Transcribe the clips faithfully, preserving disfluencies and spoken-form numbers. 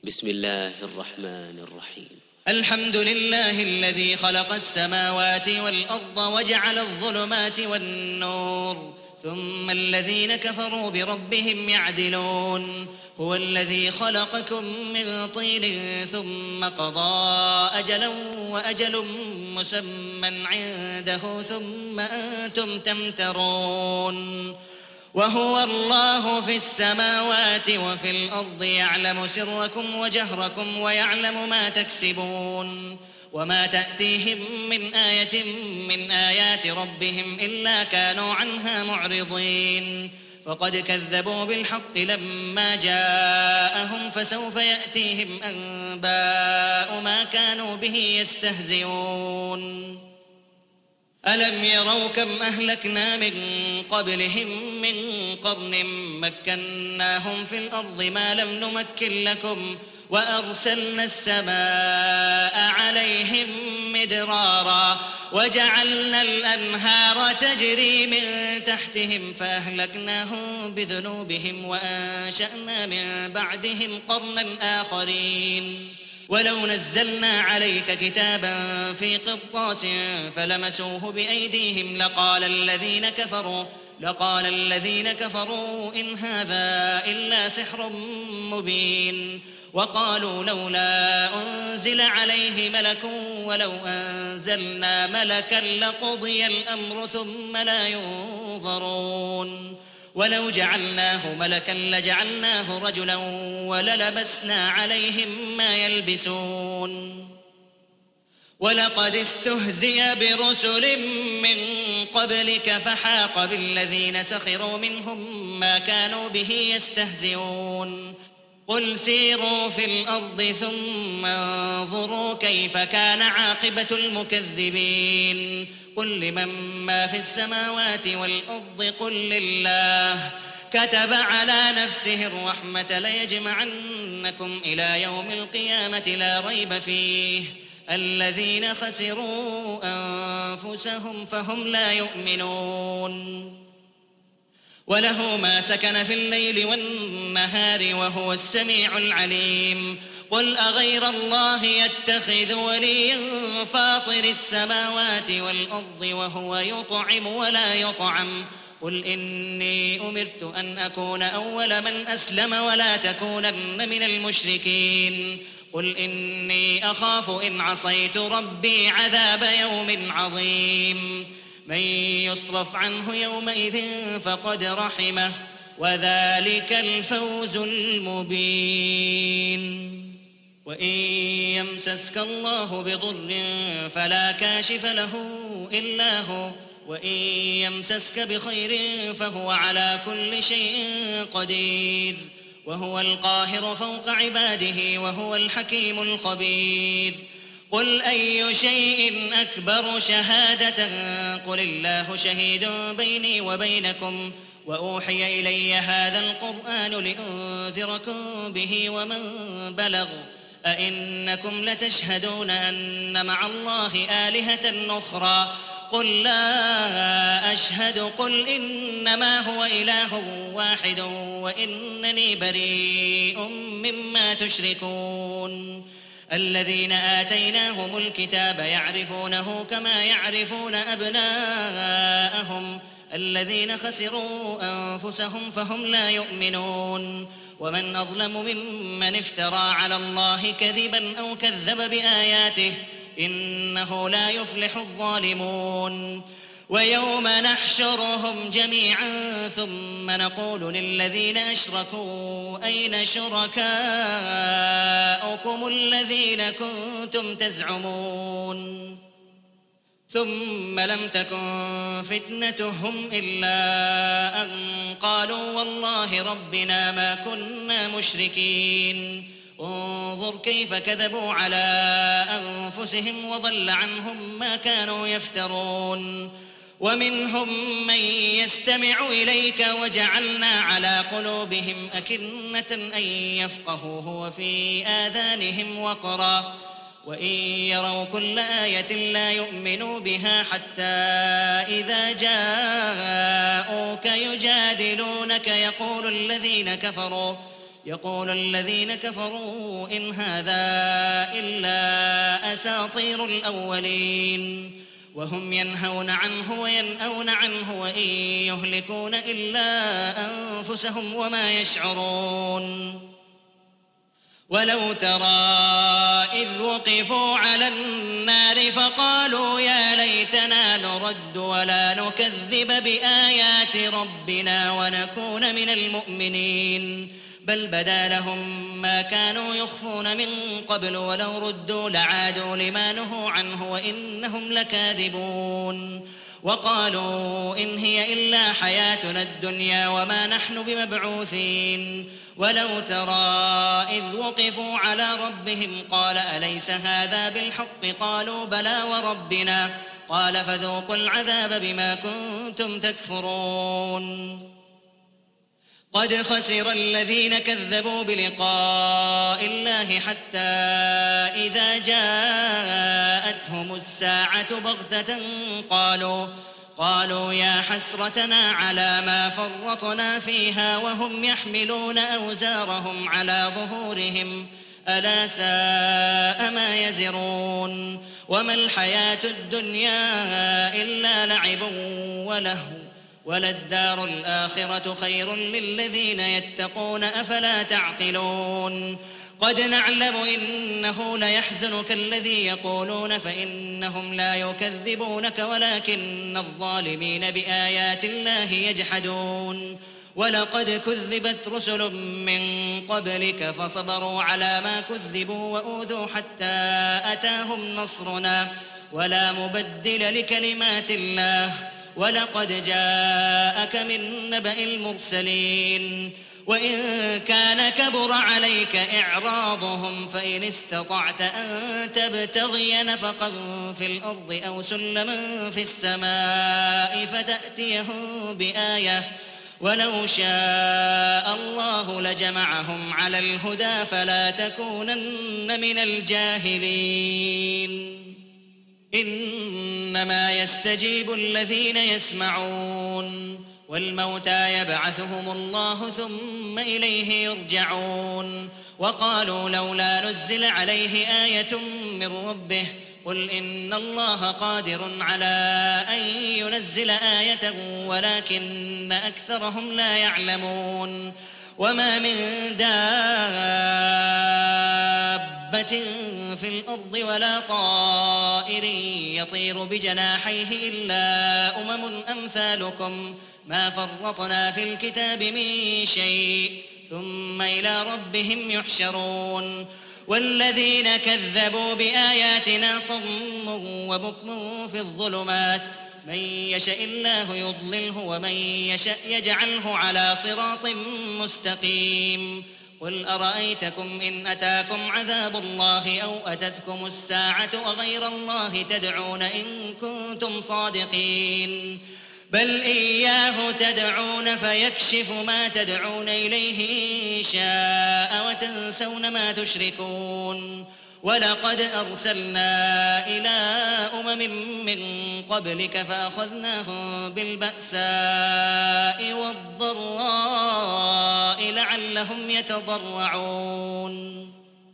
بسم الله الرحمن الرحيم. الحمد لله الذي خلق السماوات والأرض وجعل الظلمات والنور ثم الذين كفروا بربهم يعدلون. هو الذي خلقكم من طين ثم قضى أجلا وأجل مسمى عنده ثم أنتم تمترون. وهو الله في السماوات وفي الأرض يعلم سركم وجهركم ويعلم ما تكسبون. وما تأتيهم من آية من آيات ربهم إلا كانوا عنها معرضين. فقد كذبوا بالحق لما جاءهم فسوف يأتيهم أنباء ما كانوا به يستهزئون. ألم يروا كم أهلكنا من قبلهم من قرن مكناهم في الأرض ما لم نمكن لكم وأرسلنا السماء عليهم مدرارا وجعلنا الأنهار تجري من تحتهم فأهلكناهم بذنوبهم وأنشأنا من بعدهم قرنا آخرين. ولو نزلنا عليك كتابا في قرطاس فلمسوه بأيديهم لقال الذين كفروا لقال الذين كفروا إن هذا إلا سحر مبين. وقالوا لولا أنزل عليه ملك ولو أنزلنا ملكا لقضي الأمر ثم لا ينظرون. ولو جعلناه ملكا لجعلناه رجلا وللبسنا عليهم ما يلبسون. ولقد استهزئ برسل من قبلك فحاق بالذين سخروا منهم ما كانوا به يستهزئون. قل سيروا في الأرض ثم انظروا كيف كان عاقبة المكذبين. قل لمن ما في السماوات والأرض قل لله كتب على نفسه الرحمة ليجمعنكم إلى يوم القيامة لا ريب فيه الذين خسروا أنفسهم فهم لا يؤمنون. وله ما سكن في الليل والنهار وهو السميع العليم. قل أغير الله يتخذ وليا فاطر السماوات والأرض وهو يطعم ولا يطعم. قل إني أمرت أن أكون أول من أسلم ولا تكونن من المشركين. قل إني أخاف إن عصيت ربي عذاب يوم عظيم. من يصرف عنه يومئذ فقد رحمه وذلك الفوز المبين. وإن يمسسك الله بضر فلا كاشف له إلا هو وإن يمسسك بخير فهو على كل شيء قدير. وهو القاهر فوق عباده وهو الحكيم الخبير. قل أي شيء أكبر شهادة قل الله شهيد بيني وبينكم وأوحي إلي هذا القرآن لأنذركم به ومن بلغ أئنكم لتشهدون أن مع الله آلهة أخرى قل لا أشهد. قل إنما هو إله واحد وإنني بريء مما تشركون. الذين آتيناهم الكتاب يعرفونه كما يعرفون أبناءهم الذين خسروا أنفسهم فهم لا يؤمنون. ومن أظلم ممن افترى على الله كذبا أو كذب بآياته إنه لا يفلح الظالمون. ويوم نحشرهم جميعا ثم نقول للذين أشركوا أين شركاؤكم الذين كنتم تزعمون ثم لم تكن فتنتهم إلا أن قالوا والله ربنا ما كنا مشركين. انظر كيف كذبوا على أنفسهم وضل عنهم ما كانوا يفترون. ومنهم من يستمع إليك وجعلنا على قلوبهم أكنة أن يفقهوه وفي آذانهم وقرا وإن يروا كل آية لا يؤمنوا بها حتى إذا جاءوك يجادلونك يقول الذين كفروا يقول الذين كفروا إن هذا إلا أساطير الأولين وهم ينهون عنه وينأون عنه وإن يهلكون إلا أنفسهم وما يشعرون. ولو ترى إذ وقفوا على النار فقالوا يا ليتنا نرد ولا نكذب بآيات ربنا ونكون من المؤمنين بل بدا لهم ما كانوا يخفون من قبل ولو ردوا لعادوا لما نهوا عنه وإنهم لكاذبون. وقالوا إن هي إلا حياتنا الدنيا وما نحن بمبعوثين. ولو ترى إذ وقفوا على ربهم قال أليس هذا بالحق قالوا بلى وربنا قال فذوقوا العذاب بما كنتم تكفرون. قد خسر الذين كذبوا بلقاء الله حتى إذا جاءتهم الساعة بغتة قالوا قالوا يا حسرتنا على ما فرطنا فيها وهم يحملون أوزارهم على ظهورهم ألا ساء ما يزرون. وما الحياة الدنيا إلا لعب ولهو وللدار الآخرة خير للذين يتقون أفلا تعقلون. قد نعلم إنه ليحزنك الذي يقولون فإنهم لا يكذبونك ولكن الظالمين بآيات الله يجحدون. ولقد كذبت رسل من قبلك فصبروا على ما كذبوا وأوذوا حتى أتاهم نصرنا ولا مبدل لكلمات الله ولقد جاءك من نبأ المرسلين. وإن كان كبر عليك إعراضهم فإن استطعت أن تبتغي نفقا في الأرض أو سلما في السماء فتأتيهم بآية ولو شاء الله لجمعهم على الهدى فلا تكونن من الجاهلين. إنما يستجيب الذين يسمعون والموتى يبعثهم الله ثم إليه يرجعون. وقالوا لولا نزل عليه آية من ربه قل إن الله قادر على أن ينزل آية ولكن أكثرهم لا يعلمون. وما من دابة في الأرض ولا طائر يطير بجناحيه إلا أمم أمثالكم ما فرطنا في الكتاب من شيء ثم إلى ربهم يحشرون. والذين كذبوا بآياتنا صم وبكم في الظلمات من يشاء الله يضلله ومن يشاء يجعله على صراط مستقيم. قل أرأيتكم إن أتاكم عذاب الله أو أتتكم الساعة أغير الله تدعون إن كنتم صادقين بل إياه تدعون فيكشف ما تدعون إليه إن شاء وتنسون ما تشركون. ولقد أرسلنا إلى أمم من قبلك فأخذناهم بالبأساء والضراء لعلهم يتضرعون.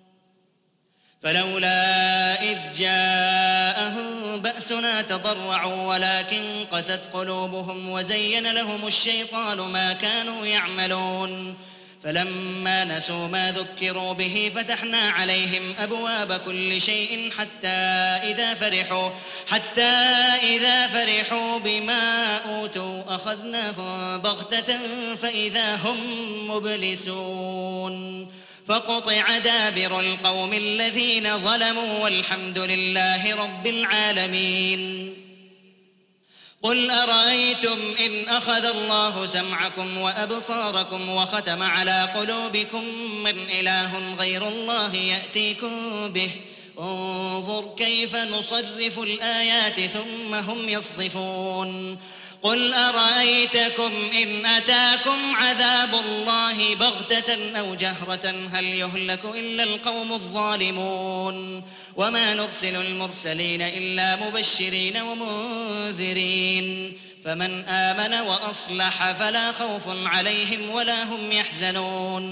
فلولا إذ جاءهم بأسنا تضرعوا ولكن قست قلوبهم وزين لهم الشيطان ما كانوا يعملون. فلما نسوا ما ذكروا به فتحنا عليهم أبواب كل شيء حتى إذا فرحوا حتى إذا فرحوا بما أوتوا أخذناهم بغتة فإذا هم مبلسون. فقطع دابر القوم الذين ظلموا والحمد لله رب العالمين. قل أرأيتم إن أخذ الله سمعكم وأبصاركم وختم على قلوبكم من إله غير الله يأتيكم به انظر كيف نصرف الآيات ثم هم يصدفون. قل أرأيتكم إن أتاكم عذاب الله بغتة أو جهرة هل يهلك إلا القوم الظالمون. وما نرسل المرسلين إلا مبشرين ومنذرين فمن آمن وأصلح فلا خوف عليهم ولا هم يحزنون.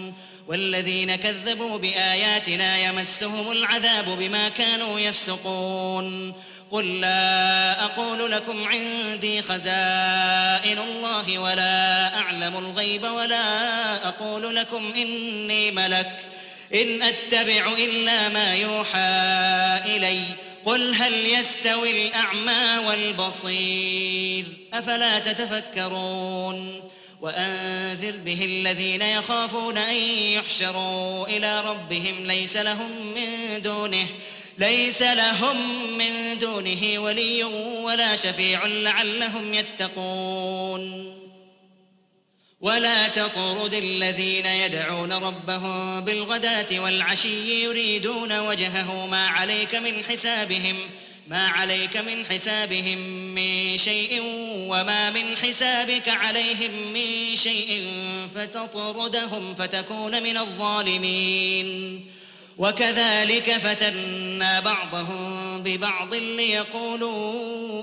والذين كذبوا بآياتنا يمسهم العذاب بما كانوا يفسقون قل لا أقول لكم عندي خزائن الله ولا أعلم الغيب ولا أقول لكم إني ملك إن أتبع إلا ما يوحى إلي قل هل يستوي الأعمى والبصير أفلا تتفكرون وأنذر به الذين يخافون أن يحشروا إلى ربهم ليس لهم من دونه ليس لهم من دونه ولي ولا شفيع لعلهم يتقون ولا تطرد الذين يدعون ربهم بالغداة والعشي يريدون وجهه ما عليك من حسابهم ما عليك من حسابهم من شيء وما من حسابك عليهم من شيء فتطردهم فتكون من الظالمين وكذلك فتنا بعضهم ببعض ليقولوا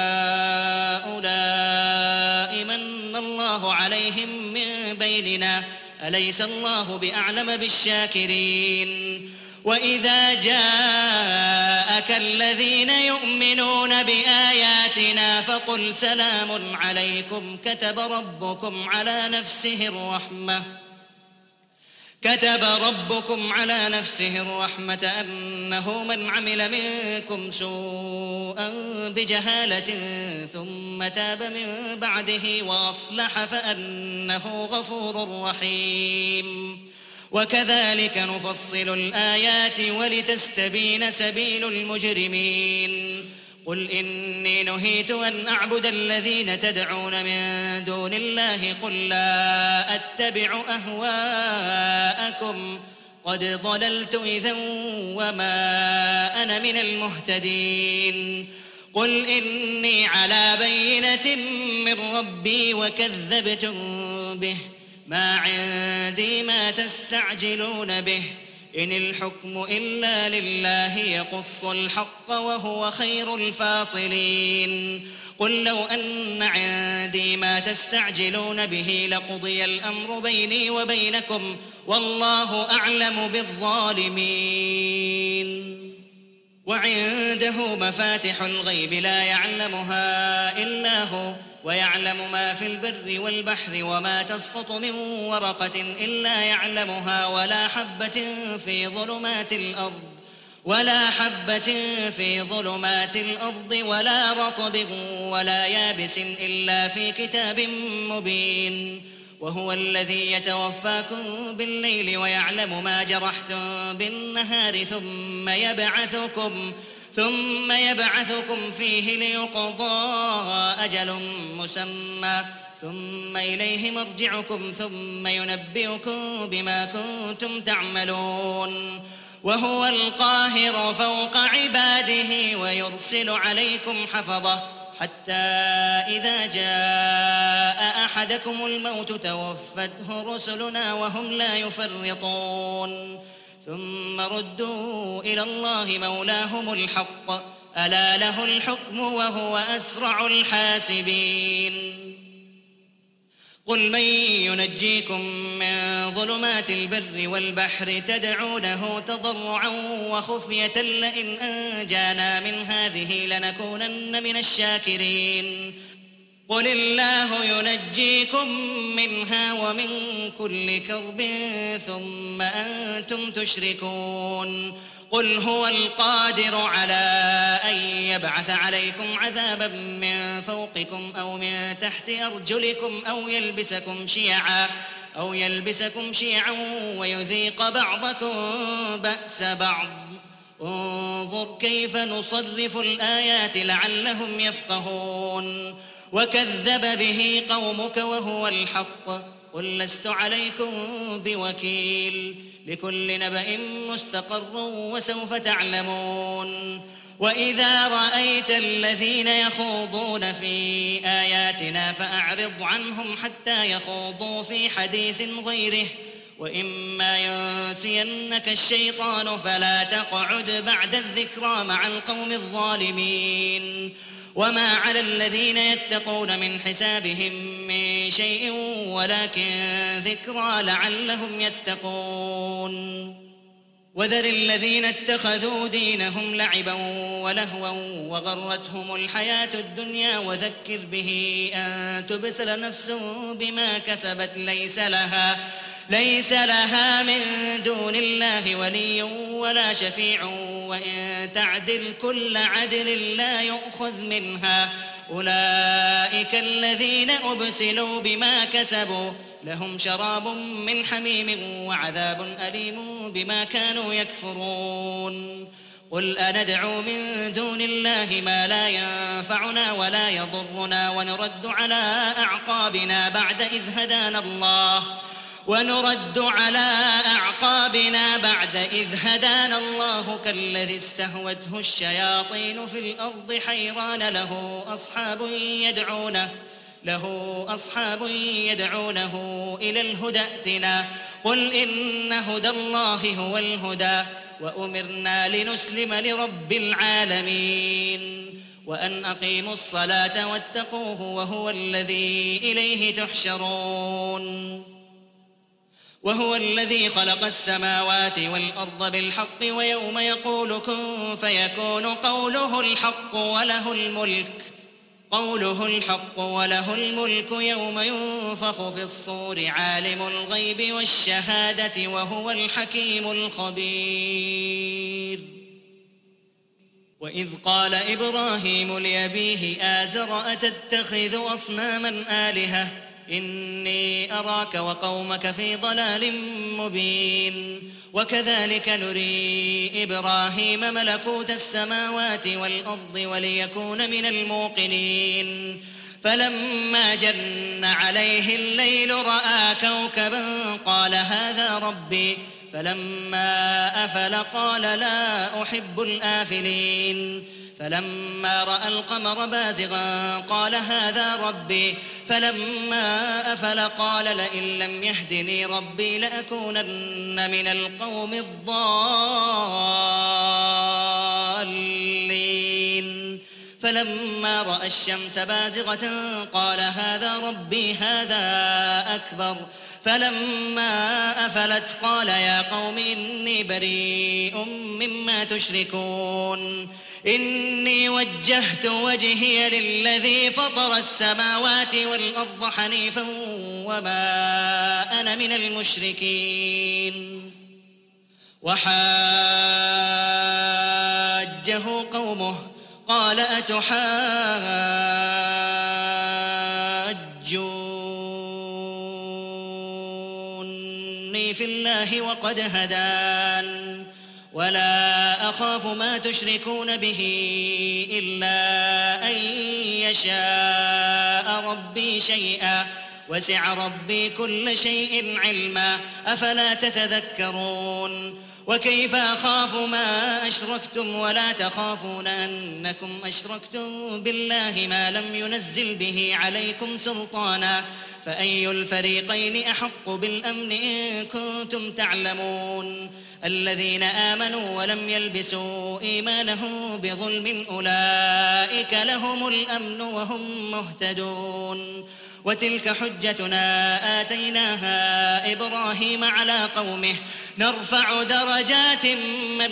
أهؤلاء من الله عليهم من بيننا أليس الله بأعلم بالشاكرين وإذا جاءك الذين يؤمنون بآياتنا فقل سلام عليكم كتب ربكم على نفسه الرحمة كتب ربكم على نفسه الرحمة أنه من عمل منكم سوءا بجهالة ثم تاب من بعده وأصلح فأنه غفور رحيم وكذلك نفصل الآيات ولتستبين سبيل المجرمين قل إني نهيت أن أعبد الذين تدعون من دون الله قل لا أتبع أهواءكم قد ضللت إذا وما أنا من المهتدين قل إني على بينة من ربي وكذبتم به ما عندي ما تستعجلون به إن الحكم إلا لله يقص الحق وهو خير الفاصلين قل لو أن عندي ما تستعجلون به لقضي الأمر بيني وبينكم والله أعلم بالظالمين وعنده مفاتح الغيب لا يعلمها إلا هو ويعلم ما في البر والبحر وما تسقط من ورقة إلا يعلمها ولا حبة في ظلمات الأرض ولا حبة في ظلمات الأرض ولا رطب ولا يابس إلا في كتاب مبين وهو الذي يتوفاكم بالليل ويعلم ما جرحتم بالنهار ثم يبعثكم ثم يبعثكم فيه ليقضى أجل مسمى ثم إليه مرجعكم ثم ينبئكم بما كنتم تعملون وهو القاهر فوق عباده ويرسل عليكم حفظة حتى إذا جاء أحدكم الموت توفته رسلنا وهم لا يفرطون ثم ردوا إلى الله مولاهم الحق ألا له الحكم وهو أسرع الحاسبين قل من ينجيكم من ظلمات البر والبحر تدعونه تضرعا وخفية لئن أنجانا من هذه لنكونن من الشاكرين قل الله ينجيكم منها ومن كل كرب ثم أنتم تشركون قل هو القادر على أن يبعث عليكم عذابا من فوقكم أو من تحت أرجلكم أو يلبسكم شيعا أو يلبسكم شيعا ويذيق بعضكم بأس بعض انظر كيف نصرف الآيات لعلهم يفقهون وكذب به قومك وهو الحق قل لست عليكم بوكيل لكل نبأ مستقر وسوف تعلمون وإذا رأيت الذين يخوضون في آياتنا فأعرض عنهم حتى يخوضوا في حديث غيره وإما ينسينك الشيطان فلا تقعد بعد الذكرى مع القوم الظالمين وما على الذين يتقون من حسابهم من شيء ولكن ذكرى لعلهم يتقون. وذر الذين اتخذوا دينهم لعبا ولهوا وغرتهم الحياة الدنيا وذكر به أن تبسل نفس بما كسبت ليس لها ليس لها من دون الله ولي ولا شفيع وإن تعدل كل عدل لا يؤخذ منها أولئك الذين أبسلوا بما كسبوا لهم شراب من حميم وعذاب أليم بما كانوا يكفرون. قل أندعو من دون الله ما لا ينفعنا ولا يضرنا ونرد على أعقابنا بعد إذ هدانا الله ونرد على أعقابنا بعد إذ هدانا الله كالذي استهوته الشياطين في الأرض حيران له أصحاب يدعونه له أصحاب يدعونه إلى الهدى ائتنا قل إن هدى الله هو الهدى وأمرنا لنسلم لرب العالمين وأن أقيموا الصلاة واتقوه وهو الذي إليه تحشرون. وهو الذي خلق السماوات والأرض بالحق ويوم يقول كن فيكون قوله الحق وله الملك قوله الحق وله الملك يوم ينفخ في الصور عالم الغيب والشهادة وهو الحكيم الخبير. وإذ قال إبراهيم لأبيه آزر أتتخذ أصناما آلهة إني أراك وقومك في ضلال مبين. وكذلك نري إبراهيم ملكوت السماوات والأرض وليكون من الموقنين فلما جن عليه الليل رأى كوكبا قال هذا ربي فلما أفل قال لا أحب الآفلين فلما رأى القمر بازغا قال هذا ربي فلما أفل قال لئن لم يهدني ربي لأكونن من القوم الضالين فلما رأى الشمس بازغة قال هذا ربي هذا أكبر فلما أفلت قال يا قوم إني بريء مما تشركون إني وجهت وجهي للذي فطر السماوات والأرض حنيفا وما أنا من المشركين. وحاجه قومه قال أتحاجوني في الله وقد هدان ولا أخاف ما تشركون به إلا أن يشاء ربي شيئا وسع ربي كل شيء علما أفلا تتذكرون. وكيف أخاف ما أشركتم ولا تخافون أنكم أشركتم بالله ما لم ينزل به عليكم سلطانا فأي الفريقين أحق بالأمن إن كنتم تعلمون. الذين آمنوا ولم يلبسوا إيمانهم بظلم أولئك لهم الأمن وهم مهتدون. وتلك حجتنا آتيناها إبراهيم على قومه نرفع درجات من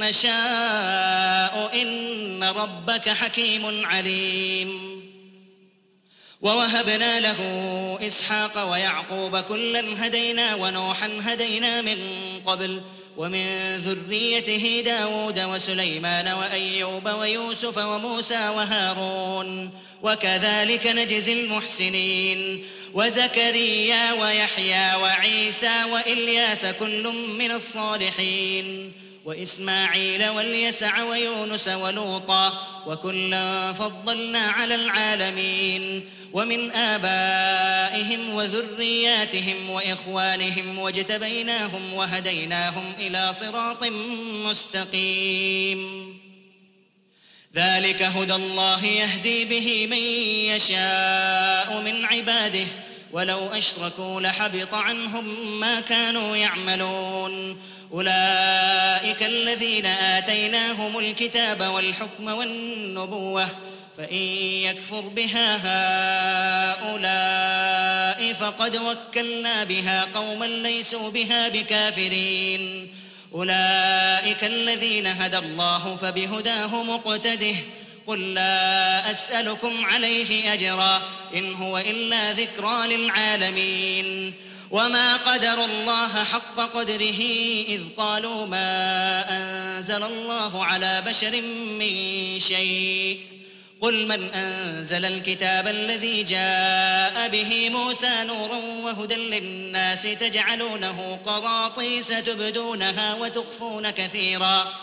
نشاء إن ربك حكيم عليم. ووهبنا له إسحاق ويعقوب كلا هدينا ونوحا هدينا من قبل ومن ذريته داود وسليمان وأيوب ويوسف وموسى وهارون وكذلك نجزي المحسنين. وزكريا ويحيى وعيسى وإلياس كل من الصالحين وإسماعيل واليسع ويونس ولوطا وكلا فضلنا على العالمين. ومن آبائهم وذرياتهم وإخوانهم واجتبيناهم وهديناهم إلى صراط مستقيم. ذلك هدى الله يهدي به من يشاء من عباده ولو أشركوا لحبط عنهم ما كانوا يعملون. أولئك الذين آتيناهم الكتاب والحكم والنبوة فإن يكفر بها هؤلاء السماء فقد وكلنا بها قوما ليسوا بها بكافرين أولئك الذين هدى الله فبهداه مقتده قل لا أسألكم عليه أجرا إن هو إلا ذكرى للعالمين وما قدروا الله حق قدره إذ قالوا ما أنزل الله على بشر من شيء قل من أنزل الكتاب الذي جاء به موسى نورا وهدى للناس تجعلونه قراطيس تبدونها وتخفون كثيرا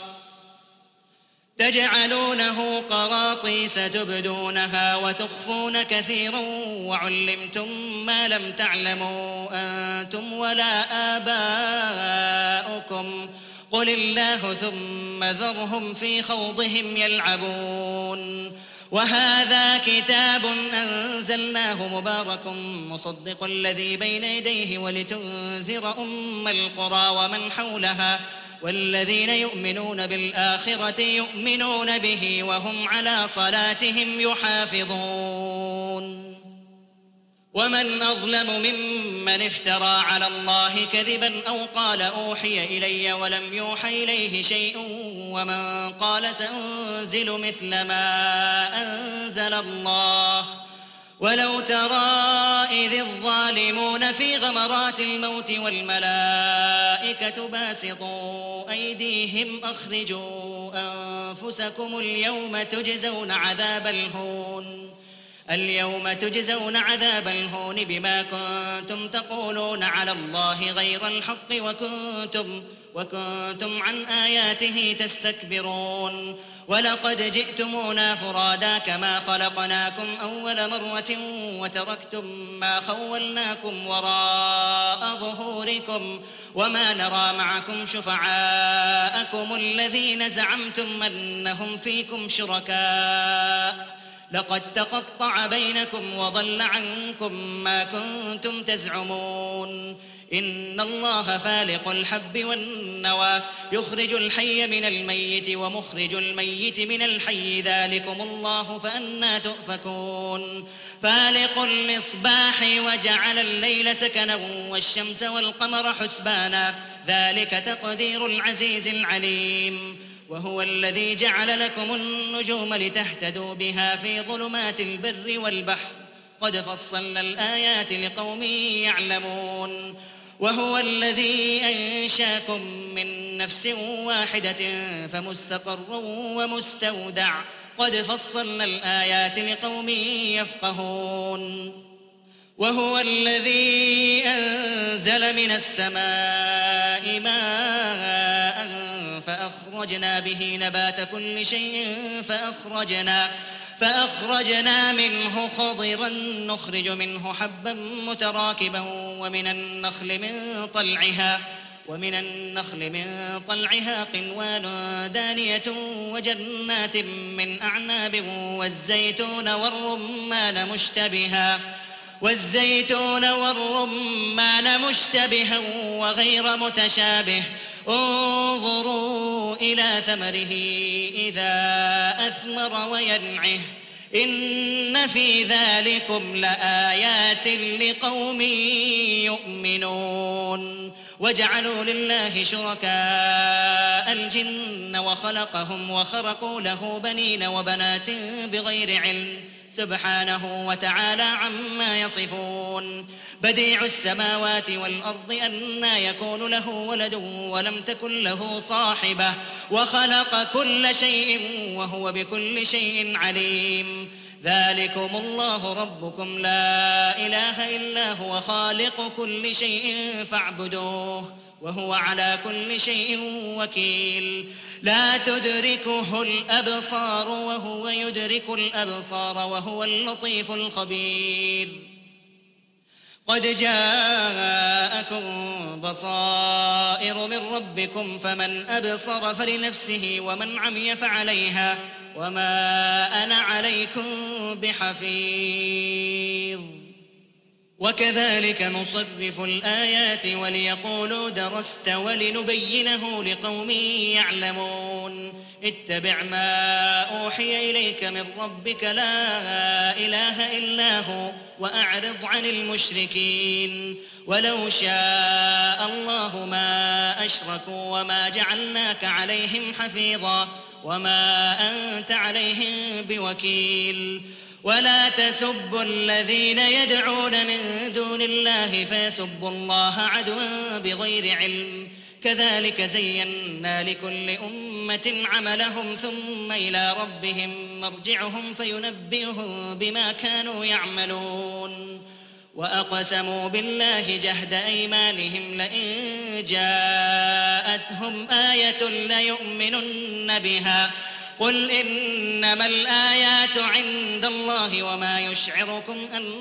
تجعلونه قراطيس تبدونها وتخفون كثيرا وعلمتم ما لم تعلموا أنتم ولا آباؤكم قل الله ثم ذرهم في خوضهم يلعبون وهذا كتاب أنزلناه مبارك مصدق الذي بين يديه ولتنذر أم القرى ومن حولها والذين يؤمنون بالآخرة يؤمنون به وهم على صلاتهم يحافظون ومن أظلم ممن افترى على الله كذبا أو قال أوحي إلي ولم يوحى إليه شيء ومن قال سأنزل مثل ما أنزل الله ولو ترى إذ الظالمون في غمرات الموت والملائكة باسطوا أيديهم أخرجوا أنفسكم اليوم تجزون عذاب الهون اليوم تجزون عذاب الهون بما كنتم تقولون على الله غير الحق وكنتم وكنتم عن آياته تستكبرون ولقد جئتمونا فرادا كما خلقناكم أول مرة وتركتم ما خولناكم وراء ظهوركم وما نرى معكم شفعاءكم الذين زعمتم أنهم فيكم شركاء لقد تقطع بينكم وضل عنكم ما كنتم تزعمون إن الله فالق الحب والنوى يخرج الحي من الميت ومخرج الميت من الحي ذلكم الله فأنى تؤفكون فالق المصباح وجعل الليل سكنا والشمس والقمر حسبانا ذلك تقدير العزيز العليم وهو الذي جعل لكم النجوم لتهتدوا بها في ظلمات البر والبحر قد فصلنا الآيات لقوم يعلمون وهو الذي أنشاكم من نفس واحدة فمستقر ومستودع قد فصلنا الآيات لقوم يفقهون وهو الذي أنزل من السماء ماء فأخرجنا به نبات كل شيء فأخرجنا فأخرجنا منه خضرا نخرج منه حبا متراكبا ومن النخل من طلعها ومن النخل من طلعها قنوان دانية وجنات من أعناب والزيتون والرمان مشتبها والزيتون والرمان مشتبها وغير متشابه انظروا إلى ثمره إذا أثمر وينعه إن في ذلكم لآيات لقوم يؤمنون وجعلوا لله شركاء الجن وخلقهم وخرقوا له بنين وبنات بغير علم سبحانه وتعالى عما يصفون بديع السماوات والأرض أنى يكون له ولد ولم تكن له صاحبة وخلق كل شيء وهو بكل شيء عليم ذلكم الله ربكم لا إله إلا هو خالق كل شيء فاعبدوه وهو على كل شيء وكيل لا تدركه الأبصار وهو يدرك الأبصار وهو اللطيف الخبير قد جاءكم بصائر من ربكم فمن أبصر فلنفسه ومن عمي فعليها وما أنا عليكم بحفيظ وكذلك نصرف الآيات وليقولوا درست ولنبينه لقوم يعلمون اتبع ما أوحي إليك من ربك لا إله إلا هو وأعرض عن المشركين ولو شاء الله ما أشركوا وما جعلناك عليهم حفيظا وما أنت عليهم بوكيل ولا تسبوا الذين يدعون من دون الله فيسبوا الله عدوا بغير علم كذلك زينا لكل أمة عملهم ثم إلى ربهم مرجعهم فينبئهم بما كانوا يعملون وأقسموا بالله جهد أيمانهم لئن جاءتهم آية ليؤمنن بها قل إنما الآيات عند الله وما يشعركم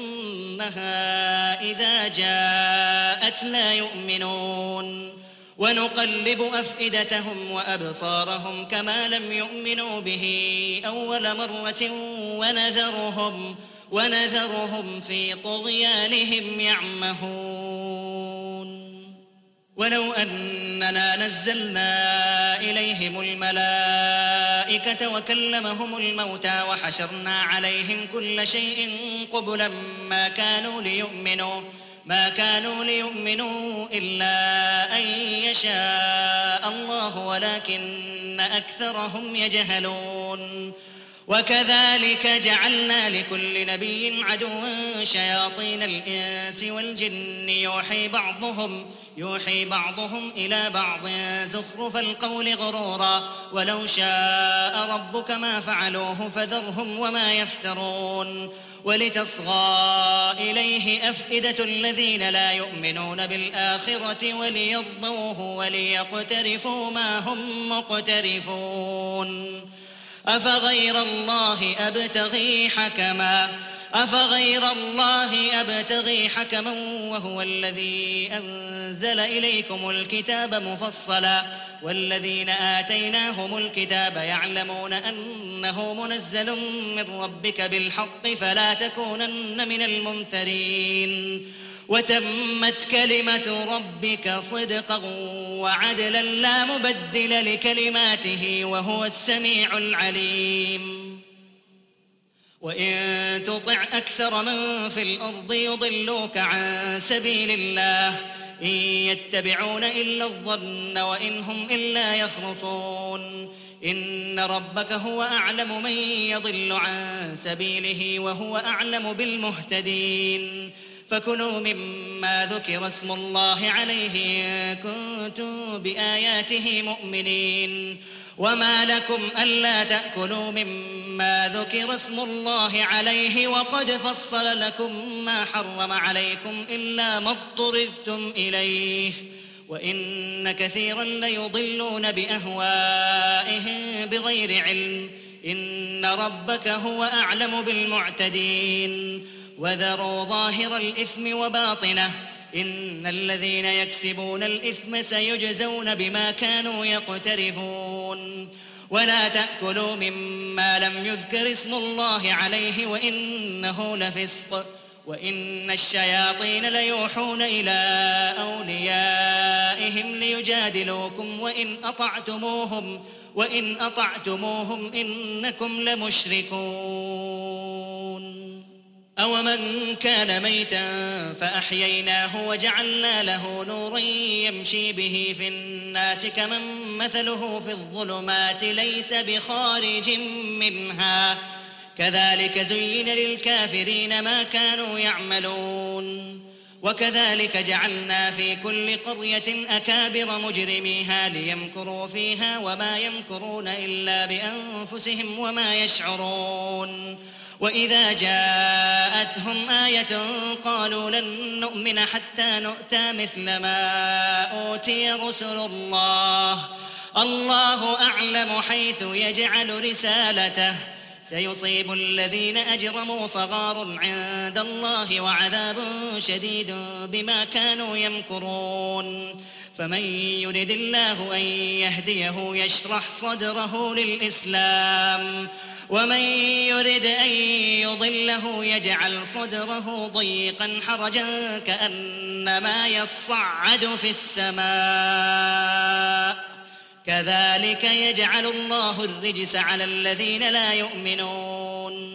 أنها إذا جاءت لا يؤمنون ونقلب أفئدتهم وأبصارهم كما لم يؤمنوا به أول مرة ونذرهم ونذرهم في طغيانهم يعمهون ولو أننا نزلنا إليهم الملائكة وكلمهم الموتى وحشرنا عليهم كل شيء قبلا ما كانوا ليؤمنوا ما كانوا ليؤمنوا إلا أن يشاء الله ولكن أكثرهم يجهلون وكذلك جعلنا لكل نبي عدوا شياطين الإنس والجن يوحي بعضهم يوحي بعضهم إلى بعض زخرف القول غرورا ولو شاء ربك ما فعلوه فذرهم وما يفترون ولتصغى إليه أفئدة الذين لا يؤمنون بالآخرة وليرضوه وليقترفوا ما هم مقترفون أفغير الله أبتغي حكما أفغير الله أبتغي حكما وهو الذي أنزل إليكم الكتاب مفصلا والذين آتيناهم الكتاب يعلمون أنه منزل من ربك بالحق فلا تكونن من الممترين وتمت كلمة ربك صدقا وعدلا لا مبدل لكلماته وهو السميع العليم وإن تطع أكثر من في الأرض يضلوك عن سبيل الله إن يتبعون إلا الظن وإن هم إلا يخرصون إن ربك هو أعلم من يضل عن سبيله وهو أعلم بالمهتدين فكلوا مما ذكر اسم الله عليه إن كنتم بآياته مؤمنين وما لكم ألا تأكلوا مما ذكر اسم الله عليه وقد فصل لكم ما حرم عليكم إلا ما اضطررتم إليه وإن كثيرا ليضلون بأهوائهم بغير علم إن ربك هو أعلم بالمعتدين وذروا ظاهر الإثم وباطنه إن الذين يكسبون الإثم سيجزون بما كانوا يقترفون ولا تأكلوا مما لم يذكر اسم الله عليه وإنه لفسق وإن الشياطين ليوحون إلى أوليائهم ليجادلوكم وإن أطعتموهم وإن أطعتموهم إنكم لمشركون أومن كان ميتا فأحييناه وجعلنا له نورا يمشي به في الناس كمن مثله في الظلمات ليس بخارج منها كذلك زين للكافرين ما كانوا يعملون وكذلك جعلنا في كل قرية أكابر مجرميها ليمكروا فيها وما يمكرون إلا بأنفسهم وما يشعرون وإذا جاءتهم آية قالوا لن نؤمن حتى نؤتى مثل ما أوتي رسل الله الله أعلم حيث يجعل رسالته سيصيب الذين أجرموا صغار عند الله وعذاب شديد بما كانوا يمكرون فمن يرد الله أن يهديه يشرح صدره للإسلام ومن يرد أن يضله يجعل صدره ضيقا حرجا كأنما يصعد في السماء كذلك يجعل الله الرجس على الذين لا يؤمنون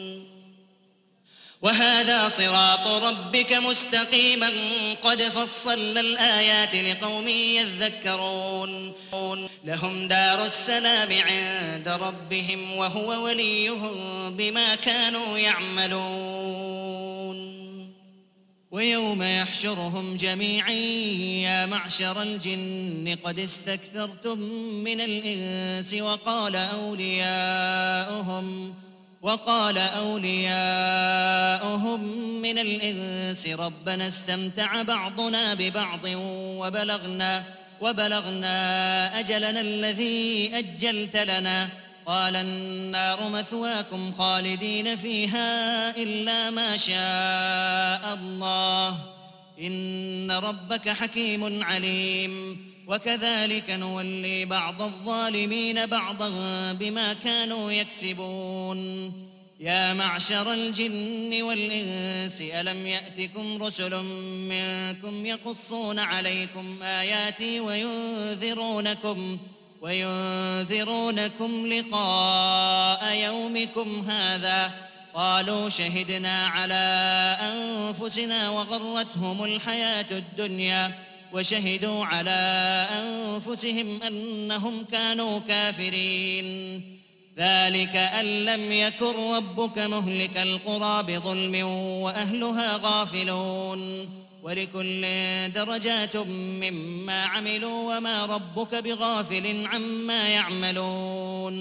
وهذا صراط ربك مستقيما قد فصلنا الآيات لقوم يذكرون لهم دار السلام عند ربهم وهو وليهم بما كانوا يعملون ويوم يحشرهم جميعا يا معشر الجن قد استكثرتم من الإنس وقال أولياؤهم وقال أولياؤهم من الإنس ربنا استمتع بعضنا ببعض وبلغنا وبلغنا أجلنا الذي أجلت لنا قال النار مثواكم خالدين فيها إلا ما شاء الله إن ربك حكيم عليم وكذلك نولي بعض الظالمين بعضا بما كانوا يكسبون يا معشر الجن والإنس ألم يأتكم رسل منكم يقصون عليكم آياتي وينذرونكم وينذرونكم لقاء يومكم هذا قالوا شهدنا على أنفسنا وغرتهم الحياة الدنيا وشهدوا على أنفسهم أنهم كانوا كافرين ذلك أن لم يكن ربك مهلك القرى بظلم وأهلها غافلون ولكل درجات مما عملوا وما ربك بغافل عما يعملون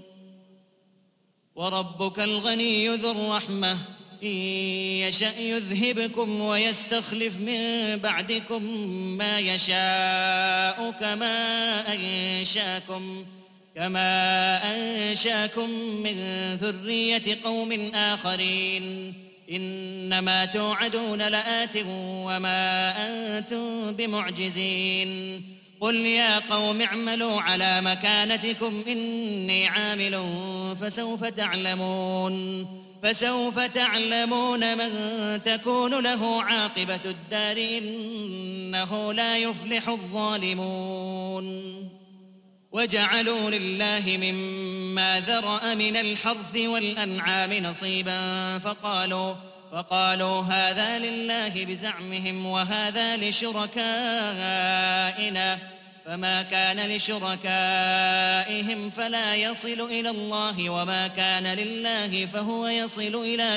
وربك الغني ذو الرحمة إن يشأ يذهبكم ويستخلف من بعدكم ما يشاء كما أنشاكم كما أنشاكم من ذرية قوم آخرين إنما توعدون لآت وما أنتم بمعجزين قل يا قوم اعملوا على مكانتكم إني عامل فسوف تعلمون فسوف تعلمون من تكون له عاقبة الدار إنه لا يفلح الظالمون وجعلوا لله مما ذرأ من الحرث والأنعام نصيبا فقالوا فقالوا هذا لله بزعمهم وهذا لشركائنا فما كان لشركائهم فلا يصل إلى الله وما كان لله فهو يصل إلى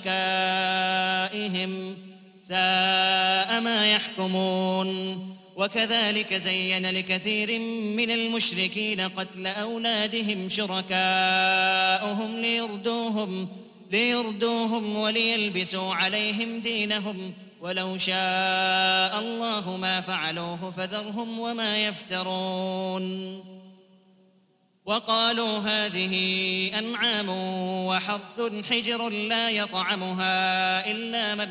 شركائهم ساء ما يحكمون وكذلك زين لكثير من المشركين قتل أولادهم شركاؤهم ليردوهم ليردوهم وليلبسوا عليهم دينهم ولو شاء الله ما فعلوه فذرهم وما يفترون وقالوا هذه أنعام وحرث حجر لا يطعمها إلا من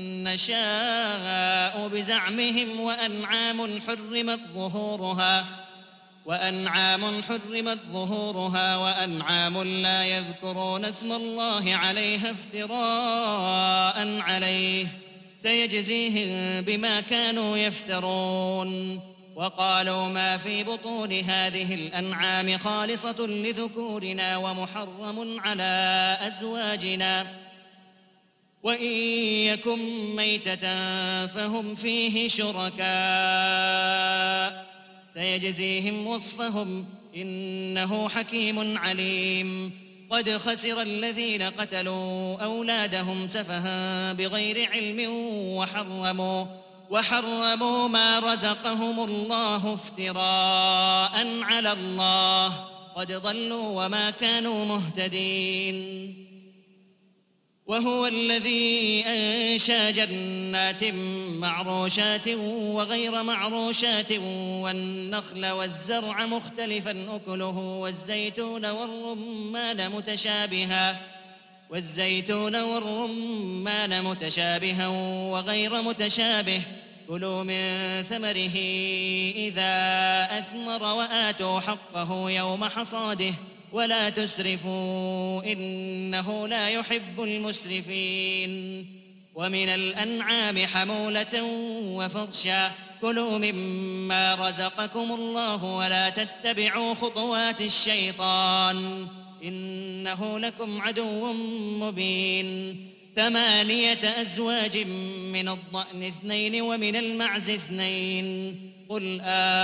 نشاء بزعمهم وأنعام حرمت ظهورها وأنعام حرمت ظهورها وأنعام لا يذكرون اسم الله عليها افتراء عليه سيجزيهم بما كانوا يفترون وقالوا ما في بطون هذه الأنعام خالصة لذكورنا ومحرم على أزواجنا وإن يكن ميتة فهم فيه شركاء سيجزيهم وصفهم إنه حكيم عليم قد خسر الذين قتلوا أولادهم سفها بغير علم وحرموا وحرموا ما رزقهم الله افتراء على الله قد ضلوا وما كانوا مهتدين وهو الذي أنشأ جنات معروشات وغير معروشات والنخل والزرع مختلفا أكله والزيتون والرمان متشابها والزيتون والرمان متشابها وغير متشابه كلوا من ثمره إذا أثمر وآتوا حقه يوم حصاده ولا تسرفوا إنه لا يحب المسرفين ومن الأنعام حمولة وفرشا كلوا مما رزقكم الله ولا تتبعوا خطوات الشيطان إنه لكم عدو مبين ثمانية أزواج من الضأن اثنين ومن المعز اثنين قل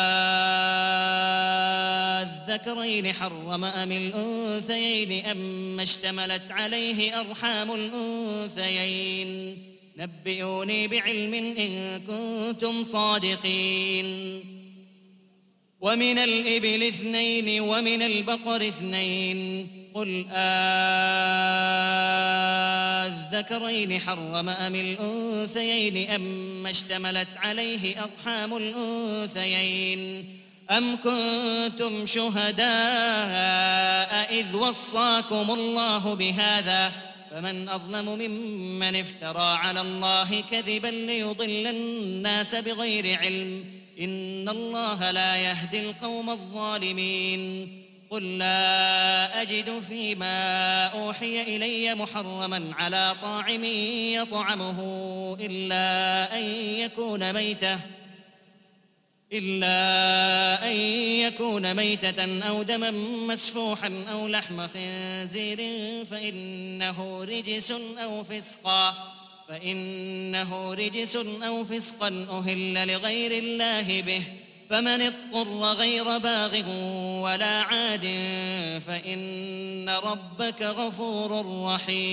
آذكرين حرم أم الأنثيين أم اشتملت عليه أرحام الأنثيين نبئوني بعلم إن كنتم صادقين ومن الإبل اثنين ومن البقر اثنين قل آذكرين حرم أم الأنثيين أم اشتملت عليه أرحام الأنثيين أم كنتم شهداء إذ وصاكم الله بهذا فمن أظلم ممن افترى على الله كذبا ليضل الناس بغير علم إن الله لا يهدي القوم الظالمين قل لا أجد فيما أوحي إلي محرما على طاعم يطعمه إلا أن يكون ميتة إلا أن يكون ميتة أو دما مسفوحا أو لحم خنزير فإنه رجس أو فسقا فإنه رجس أو فسقا أهل لغير الله به فمن اضطر غير باغ ولا عاد فإن ربك غفور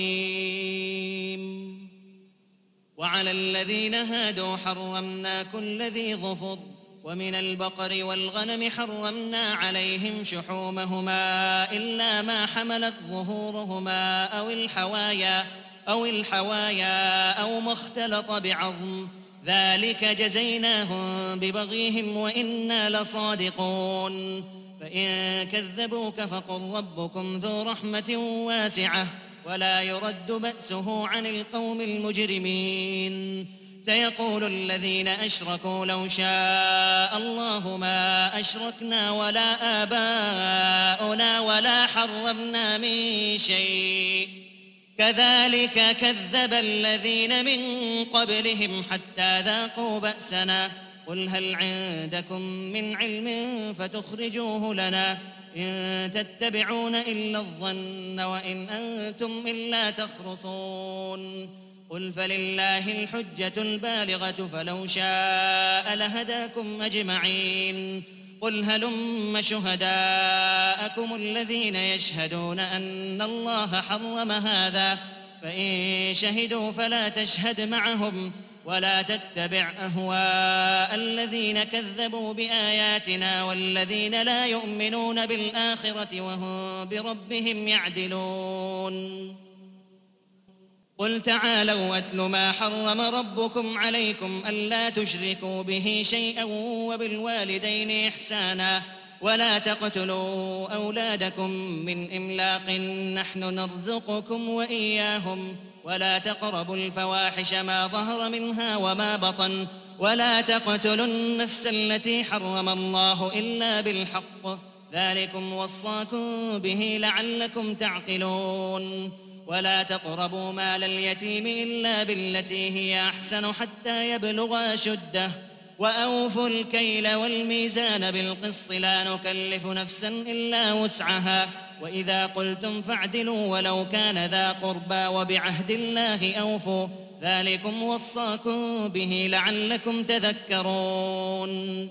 رحيم وعلى الذين هادوا حرمنا كل ذي ظفر ومن البقر والغنم حرمنا عليهم شحومهما إلا ما حملت ظهورهما أو الحوايا أو الحوايا أو ما اختلط بعظم ذلك جزيناهم ببغيهم وإنا لصادقون فإن كذبوك فقل ربكم ذو رحمة واسعة ولا يرد بأسه عن القوم المجرمين سيقول الذين أشركوا لو شاء الله ما أشركنا ولا آباؤنا ولا حرمنا من شيء كذلك كذب الذين من قبلهم حتى ذاقوا بأسنا قل هل عندكم من علم فتخرجوه لنا إن تتبعون إلا الظن وإن أنتم إلا تخرصون قل فلله الحجة البالغة فلو شاء لهداكم أجمعين قل هلم شهداءكم الذين يشهدون أن الله حرم هذا فإن شهدوا فلا تشهد معهم ولا تتبع أهواء الذين كذبوا بآياتنا والذين لا يؤمنون بالآخرة وهم بربهم يعدلون قل تعالوا أتل ما حرم ربكم عليكم ألا تشركوا به شيئا وبالوالدين إحسانا ولا تقتلوا أولادكم من إملاق نحن نرزقكم وإياهم ولا تقربوا الفواحش ما ظهر منها وما بطن ولا تقتلوا النفس التي حرم الله إلا بالحق ذلكم وصاكم به لعلكم تعقلون ولا تقربوا مال اليتيم إلا بالتي هي أحسن حتى يبلغ أشده وأوفوا الكيل والميزان بالقسط لا نكلف نفسا إلا وسعها وإذا قلتم فاعدلوا ولو كان ذا قربى وبعهد الله أوفوا ذلكم وصاكم به لعلكم تذكرون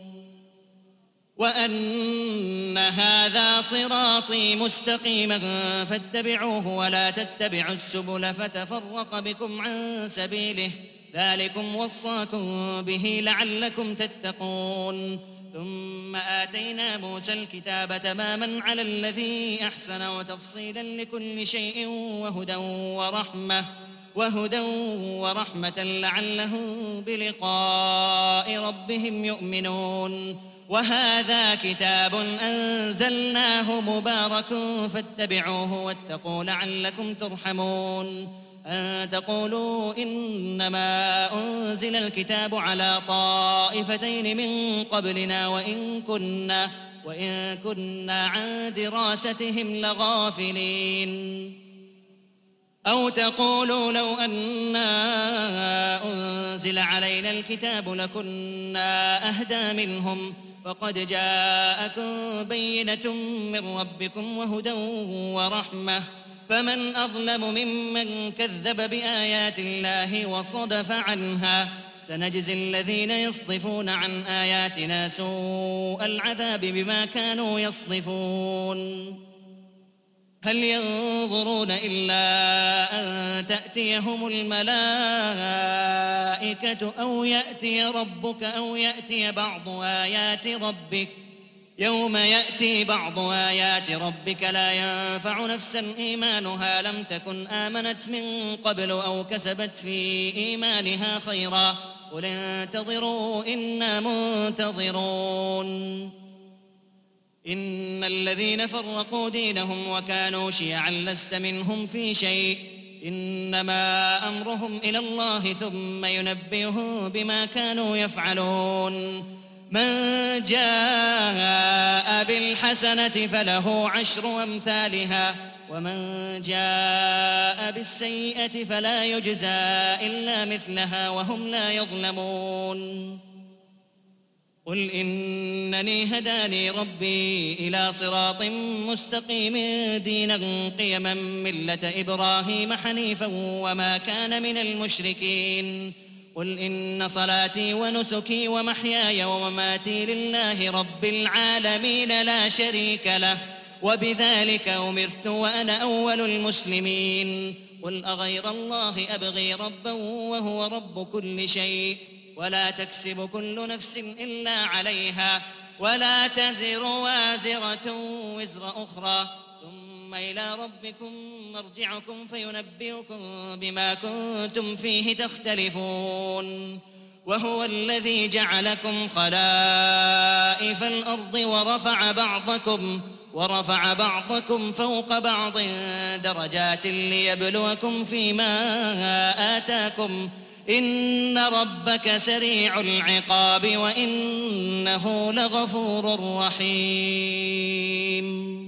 وأن هذا صراطي مستقيما فاتبعوه ولا تتبعوا السبل فتفرق بكم عن سبيله ذلكم وصاكم به لعلكم تتقون ثم آتينا موسى الكتاب تماما على الذي أحسن وتفصيلا لكل شيء وهدى ورحمة وهدى ورحمة لعلهم بلقاء ربهم يؤمنون. وهذا كتاب أنزلناه مبارك فاتبعوه واتقوا لعلكم ترحمون. أن تقولوا إنما أنزل الكتاب على طائفتين من قبلنا وإن كنا, وإن كنا عن دراستهم لغافلين. أو تقولوا لو أنا أنزل علينا الكتاب لكنا أهدى منهم فقد جاءكم بينة من ربكم وهدى ورحمة فمن أظلم ممن كذب بآيات الله وصدف عنها سنجزي الذين يصدفون عن آياتنا سوء العذاب بما كانوا يصدفون. هل ينظرون إلا أن تأتيهم الملائكة أو يأتي ربك أو يأتي بعض آيات ربك يوم يأتي بعض آيات ربك لا ينفع نفسا إيمانها لم تكن آمنت من قبل أو كسبت في إيمانها خيرا قل انتظروا إنا منتظرون. إن الذين فرقوا دينهم وكانوا شيعا لست منهم في شيء إنما أمرهم إلى الله ثم ينبئهم بما كانوا يفعلون. من جاء بالحسنة فله عشر أمثالها ومن جاء بالسيئة فلا يجزى إلا مثلها وهم لا يظلمون. قل إنني هداني ربي إلى صراط مستقيم دينا قيما ملة إبراهيم حنيفا وما كان من المشركين. قل إن صلاتي ونسكي ومحياي ومماتي لله رب العالمين لا شريك له وبذلك أمرت وأنا أول المسلمين. قل أغير الله أبغي ربا وهو رب كل شيء ولا تكسب كل نفس إلا عليها ولا تزر وازرة وزر أخرى ثم إلى ربكم مرجعكم فينبئكم بما كنتم فيه تختلفون. وهو الذي جعلكم خلائف الأرض ورفع بعضكم ورفع بعضكم فوق بعض درجات ليبلوكم فيما آتاكم إن ربك سريع العقاب وإنه لغفور رحيم.